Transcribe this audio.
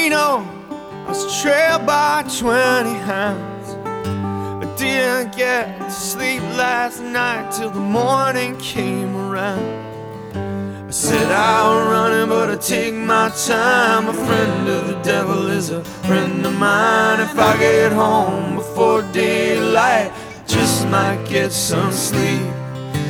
Reno, I was trailed by 20 hounds. I didn't get to sleep last night till the morning came around. I said I'll run it, but I take my time. A friend of the devil is a friend of mine. If I get home before daylight, just might get some sleep.